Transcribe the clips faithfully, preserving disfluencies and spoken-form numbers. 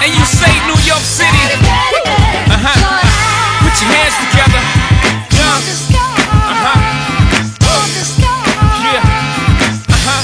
and you say New York City. Uh-huh. Put your hands together. Yeah. Uh-huh. Yeah. Uh-huh.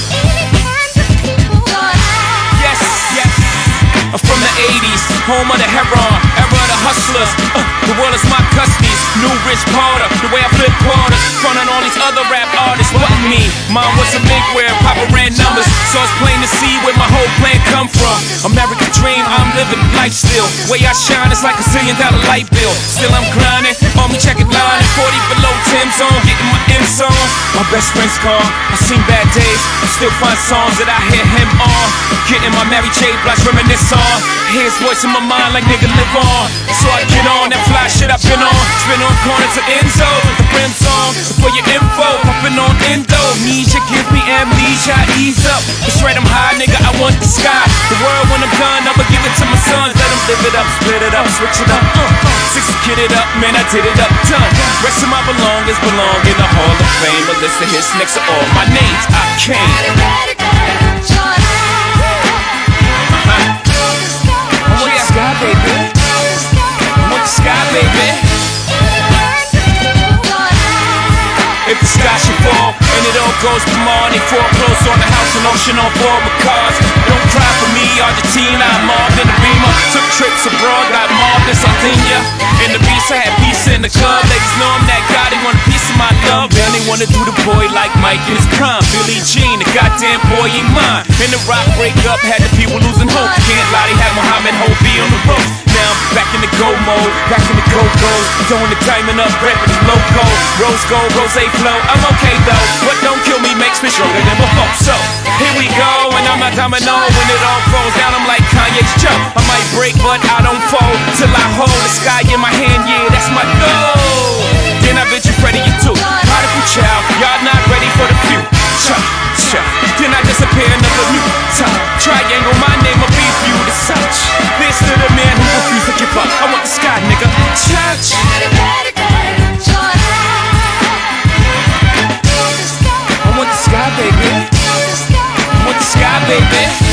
Yes, yes. From the eighties, home of the heron, era of the hustlers. Uh, the world is my custody. New Rich Porter, the way I flip quarters, frontin' all these other rap artists. Wasn't me. Mom was a big where Papa ran numbers, so it's plain to see where my whole plan come from. American dream, I'm living life still. Way I shine, it's like a zillion dollar light bill. Still I'm grinding, on me checking line, forty below Tim's on, getting my M's on. My best friend's gone, I seen bad days, I still find songs that I hear him on. Getting my Mary J. Blige reminisce on. Hear his voice in my mind like nigga live on. So I get on that fly shit I've been on. Spin on corners to Enzo, the brim's on. For your info, popping on Endo. Amnesia gives me amnesia, ease up. It's right, I'm high, nigga, I want the sky. The world when I'm done, I'ma give it to my sons. Let them live it up, split it up, switch it up. Uh, six kid it up, man, I did it up, done. Rest of my belongings belong in the Hall of Fame. A list of hits next to all my names, I came. Sky, baby. I want the sky, baby. If the sky should fall and it all goes to morning, foreclosed on the house and ocean on board with cars. Don't cry for me, Argentina. I'm mobbed in the Beamer. Took trips abroad, got mobbed in Sardinia. In the beast, I had peace in the club. Ladies know I'm that guy, they want a piece of my love. Man, they wanna do the boy like Mike in his prime. Billie Jean, the goddamn boy ain't mine. In the rock breakup, had the people losing hope. Can't lie, they had Muhammad Hobie on the ropes. Now I'm back in the go mode, back in the go-go's. Throwing the diamond up, repping the logo. Rose gold, rose flow, I'm okay though. What don't kill me makes me stronger than before. So, here we go, and I'm not domino. When it all falls down, I'm like Kanye's Joe. I might break, but I don't fold. Till I hold the sky in my hand, yeah, that's my goal. Then I bet you Freddie, you too. Prodigal child, y'all not ready for the future. Then I disappear another new time. Triangle, my name will be for you to search. This to the man who refused to give up. I want the sky, nigga. Church. I want the sky, baby. I want the sky, baby.